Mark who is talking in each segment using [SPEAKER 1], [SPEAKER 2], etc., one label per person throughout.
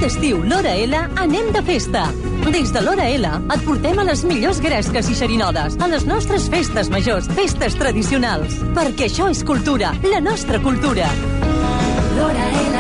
[SPEAKER 1] estiu L'Hora L anem de festa. Des de l'Hora L et portem a les millors gresques i xerinodes, a les nostres festes majors, festes tradicionals. Perquè això és cultura, la nostra cultura. L'Hora L.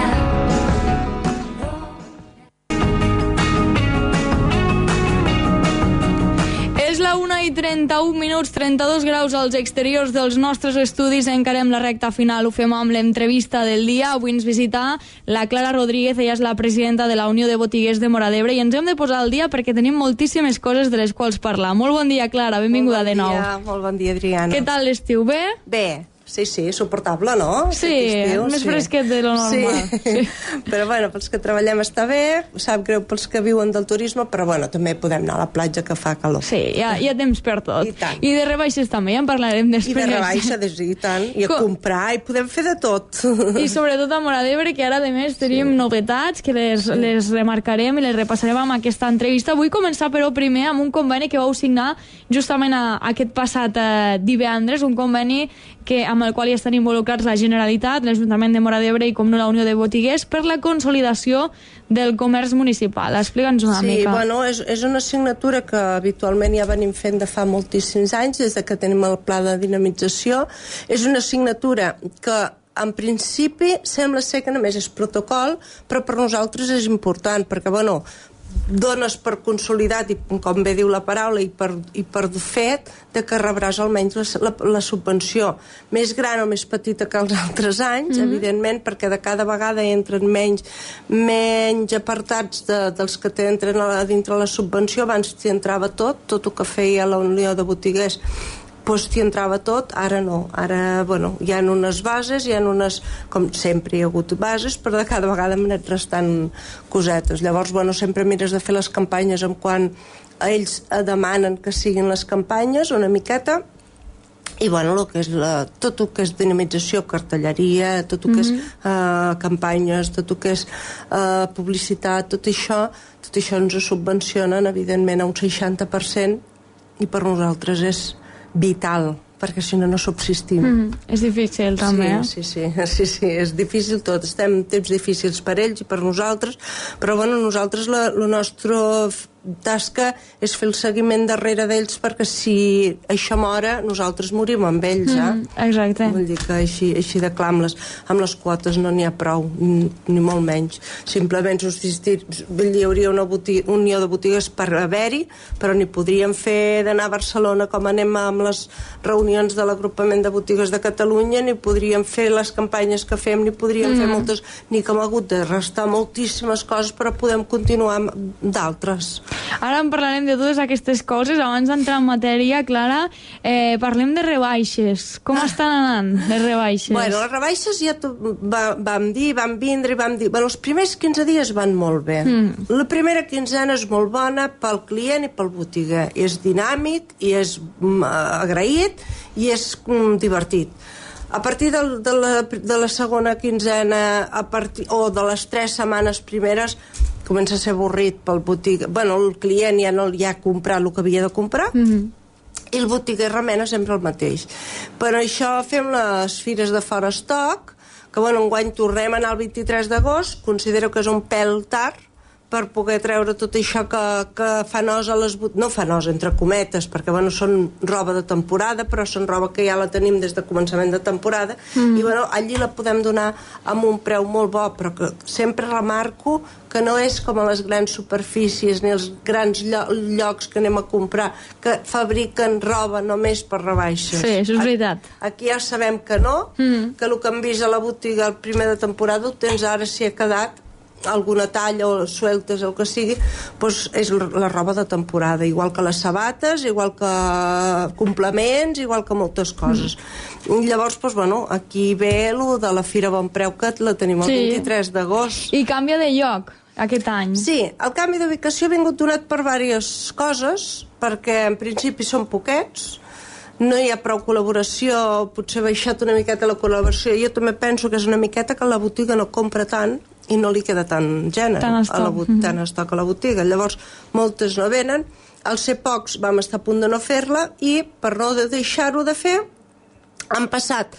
[SPEAKER 2] És la 1:31, 32 graus als exteriors dels nostres estudis. Encarem la recta final, ho fem amb l'entrevista del dia. Avui ens visita la Clara Rodríguez, ella és la presidenta de la Unió de Botiguers de Móra d'Ebre i ens hem de posar al dia perquè tenim moltíssimes coses de les quals parlar. Molt bon dia, Clara, benvinguda de nou.
[SPEAKER 3] Molt bon dia, Adriana.
[SPEAKER 2] Què tal l'estiu, bé?
[SPEAKER 3] Bé. Sí, suportable, no?
[SPEAKER 2] Sí, més fresquet de lo normal.
[SPEAKER 3] Sí. Però bueno, pels que treballem està bé, sap greu pels que viuen del turisme, però bueno, també podem anar a la platja que fa calor.
[SPEAKER 2] Sí, hi ha temps per tot.
[SPEAKER 3] I tant.
[SPEAKER 2] I de rebaixes també, ja en parlarem després.
[SPEAKER 3] I de rebaixes, i tant, i a comprar, i podem fer de tot.
[SPEAKER 2] I sobretot a Móra d'Ebre, que ara, a més, tenim novetats que les remarcarem i les repassarem amb aquesta entrevista. Vull començar, però, primer amb un conveni que vau signar justament aquest passat divendres, un conveni amb el qual hi estan involucrats la Generalitat, l'Ajuntament de Móra d'Ebre i, com no, la Unió de Botiguers, per la consolidació del comerç municipal. Explica'ns una mica.
[SPEAKER 3] Sí, bueno, és una assignatura que habitualment ja venim fent de fa moltíssims anys, des de que tenim el pla de dinamització. És una assignatura que en principi sembla ser que només és protocol, però per nosaltres és important, perquè, bueno, dones per consolidat, i com bé diu la paraula, i per fet, de que rebràs almenys la subvenció més gran o més petita que els altres anys, evidentment, perquè de cada vegada entren menys apartats dels que t'entren dintre la subvenció. Abans t'hi entrava tot el que feia la Unió de Botiguers, doncs t'hi entrava tot. Ara no, ara, bueno, hi ha unes bases, hi ha unes, com sempre hi ha hagut bases, però de cada vegada m'han anat restant cosetes. Llavors, bueno, sempre mires de fer les campanyes en quan ells demanen que siguin les campanyes, una miqueta, i bueno, tot el que és dinamització, cartelleria, tot el que és campanyes, tot el que és publicitat, tot això ens ho subvencionen, evidentment, a un 60%, i per nosaltres és vital, perquè si no subsistim.
[SPEAKER 2] És difícil també,
[SPEAKER 3] Sí, és difícil tot. Estem en temps difícils per ells i per nosaltres, però bueno, nosaltres la nostra tasca és fer el seguiment darrere d'ells, perquè si això mora, nosaltres morim amb ells,
[SPEAKER 2] Exacte.
[SPEAKER 3] Vull dir que així de clar, amb les quotes no n'hi ha prou, ni molt menys. Simplement hi hauria una unió de botigues per haver-hi, però ni podríem fer d'anar a Barcelona com anem amb les reunions de l'agrupament de botigues de Catalunya, ni podríem fer les campanyes que fem, ni podríem fer moltes, ni que hem hagut de restar moltíssimes coses, però podem continuar amb d'altres.
[SPEAKER 2] Ara en parlarem de totes aquestes coses. Abans d'entrar en matèria, Clara, parlem de rebaixes. Com estan anant les rebaixes?
[SPEAKER 3] Bueno, les rebaixes ja vam vindre. Bueno, els primers 15 dies van molt bé. La primera quinzena és molt bona pel client i pel botiguer. És dinàmic, i és agraït, i és divertit. A partir de la segona quinzena, o de les 3 setmanes primeres, comença a ser avorrit pel botiguer. Bueno, el client ja no ha comprat el que havia de comprar, i el botiguer remena sempre el mateix. Per això fem les fires de fora stock, que bueno, enguany tornem a anar el 23 d'agost, considero que és un pèl tard, per poder treure tot això que fa nosa a les botigues, no fa nosa, entre cometes, perquè bueno, són roba de temporada, però són roba que ja la tenim des de començament de temporada, i bueno, allí la podem donar amb un preu molt bo, però que sempre remarco que no és com a les grans superfícies ni els grans llocs que anem a comprar, que fabriquen roba només per rebaixes.
[SPEAKER 2] Sí, això és veritat.
[SPEAKER 3] Aquí ja sabem que no, que el que hem vist a la botiga el primer de temporada ho tens ara, si ha quedat alguna talla o sueltes o el que sigui, doncs és la roba de temporada, igual que les sabates, igual que complements, igual que moltes coses. Llavors, doncs, bueno, aquí ve el de la Fira Bon Preu, que la tenim el 23 d'agost.
[SPEAKER 2] I canvia de lloc aquest any.
[SPEAKER 3] Sí, el canvi d'ubicació ha vingut donat per diverses coses, perquè en principi són poquets, no hi ha prou col·laboració, potser ha baixat una miqueta la col·laboració. Jo també penso que és una miqueta que la botiga no compra tant i no li queda tant gènere, tant estoc a la botiga. Llavors, moltes no venen. Al ser pocs vam estar a punt de no fer-la, i per no deixar-ho de fer, han passat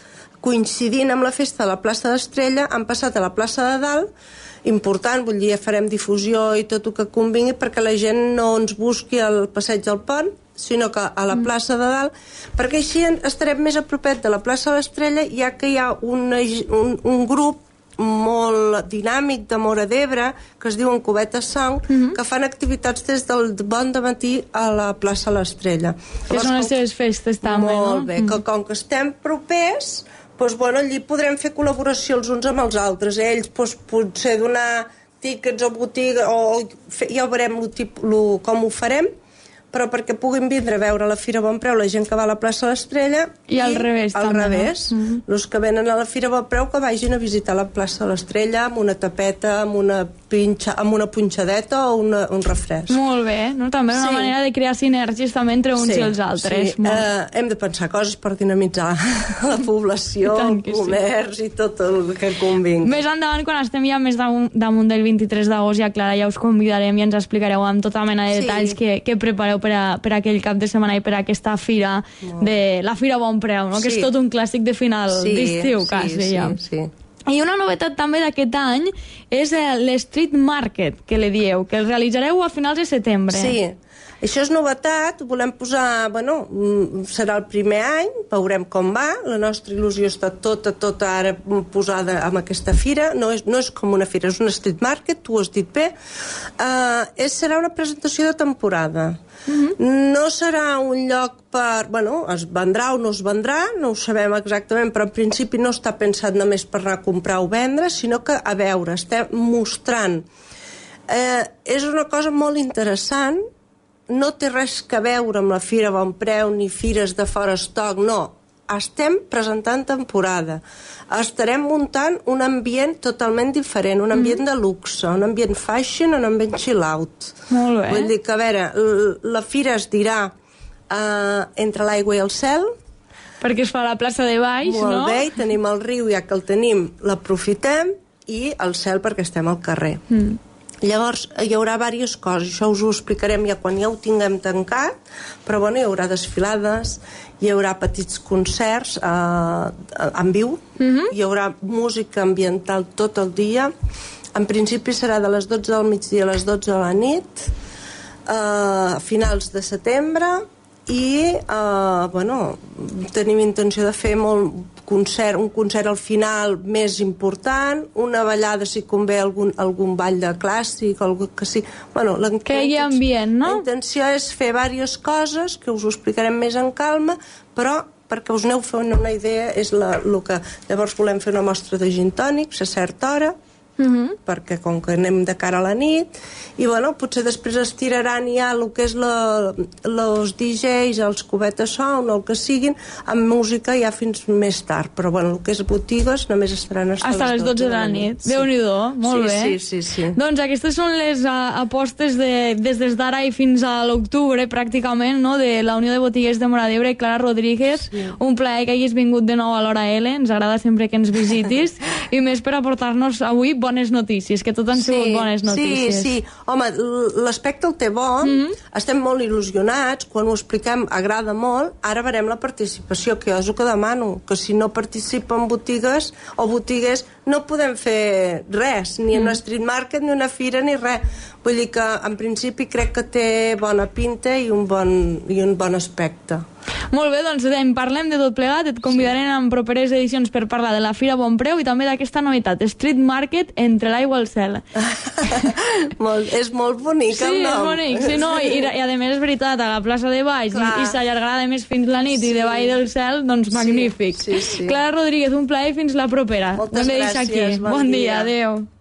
[SPEAKER 3] coincidint amb la festa de la plaça d'Estrella, han passat a la plaça de Dalt, important, vull dir, farem difusió i tot el que convingui perquè la gent no ens busqui al passeig del Pont, sinó que a la plaça de Dalt, perquè així estarem més a propet de la plaça de l'Estrella, ja que hi ha un grup molt dinàmic de Móra d'Ebre que es diuen Cubeta Song, que fan activitats des del bon dematí a la plaça de l'Estrella.
[SPEAKER 2] Que són les seves festes també, no?
[SPEAKER 3] Molt bé, que com que estem propers, doncs, bueno, allí podrem fer col·laboració els uns amb els altres. Ells doncs, potser donar tíquets o botiga, ja ho veurem com ho farem, però perquè puguin vindre a veure la Fira Bon Preu la gent que va a la plaça de l'Estrella
[SPEAKER 2] i al revés també,
[SPEAKER 3] no? Els que venen a la Fira Bon Preu que vagin a visitar la plaça de l'Estrella amb una tapeta, amb una punxadeta o un refresc.
[SPEAKER 2] Molt bé, no? També una manera de crear sinergies també entre uns i els altres.
[SPEAKER 3] Sí, hem de pensar coses per dinamitzar la població, el comerç i tot el que convingui.
[SPEAKER 2] Més endavant, quan estem ja més damunt del 23 d'agost, ja Clara, ja us convidarem i ens explicareu amb tota mena de detalls que prepareu per aquell cap de setmana i per aquesta fira de la Fira Bon Preu, no? Que és tot un clàssic de final d'estiu, quasi ja. I una novetat també d'aquest any és l'Street Market, que li dieu, que el realitzareu a finals de setembre.
[SPEAKER 3] Sí, això és novetat, volem posar, bueno, serà el primer any, veurem com va, la nostra il·lusió està tota ara posada en aquesta fira, no és com una fira, és un street market, tu ho has dit bé, serà una presentació de temporada. No serà un lloc per... Bueno, es vendrà o no es vendrà, no ho sabem exactament, però en principi no està pensat només per anar a comprar o vendre, sinó que, a veure, estem mostrant. És una cosa molt interessant, no té res a veure amb la Fira Bon Preu ni fires de fora estoc, no. Estem presentant temporada. Estarem muntant un ambient totalment diferent, un ambient de luxe, un ambient fashion, un ambient chill out.
[SPEAKER 2] Molt bé.
[SPEAKER 3] Vull dir que, a veure, la fira es dirà entre l'aigua i el cel.
[SPEAKER 2] Perquè es fa a la plaça de baix, no?
[SPEAKER 3] Molt bé, i tenim el riu, ja que el tenim, l'aprofitem, i el cel perquè estem al carrer. Llavors, hi haurà diverses coses, això us ho explicarem ja quan ja ho tinguem tancat, però bueno, hi haurà desfilades, hi haurà petits concerts en viu, hi haurà música ambiental tot el dia, en principi serà de les 12 del migdia a les 12 de la nit, a finals de setembre, i bueno, tenim intenció de fer un concert al final més important, una ballada si convé algun ball de clàssic, algú que sí. Bueno,
[SPEAKER 2] que hi ha ambient, no?
[SPEAKER 3] La intenció és fer diverses coses que us ho explicarem més en calma, però perquè us aneu fent una idea és el que llavors volem fer una mostra de gin tònics a certa hora, perquè com que anem de cara a la nit, i bueno, potser després es tiraran ja el que és els DJs, els Cubeta Sound, el que siguin, amb música ja fins més tard, però bueno, el que és botigues només estaran
[SPEAKER 2] hasta les 12 de la nit. Déu-n'hi-do, molt bé.
[SPEAKER 3] Sí.
[SPEAKER 2] Doncs aquestes són les apostes des d'ara i fins a l'octubre, pràcticament, no?, de la Unió de Botiguers de Móra d'Ebre. Clara Rodríguez, un plaer que hagis vingut de nou a l'Hora L, ens agrada sempre que ens visitis, i més per aportar-nos avui bones notícies, que tot han sigut bones notícies.
[SPEAKER 3] Sí. Home, l'aspecte el té bo, estem molt il·lusionats, quan ho expliquem agrada molt, ara verem la participació, que jo és el que demano, que si no participen botigues o botiguers no podem fer res, ni una street market, ni una fira, ni res. Vull dir que, en principi, crec que té bona pinta i un bon aspecte.
[SPEAKER 2] Molt bé, doncs en parlem de tot plegat, et convidarem en properes edicions per parlar de la Fira Bon Preu i també d'aquesta novetat, Street Market entre l'aigua i el cel.
[SPEAKER 3] És molt bonic el nom.
[SPEAKER 2] Sí, és bonic, sí, no, i a més és veritat, a la plaça de baix i s'allargarà de més fins la nit i de baix del cel, doncs magnífic.
[SPEAKER 3] Sí.
[SPEAKER 2] Clara Rodríguez, un plaer, fins la propera.
[SPEAKER 3] Moltes gràcies,
[SPEAKER 2] bon dia, adeu.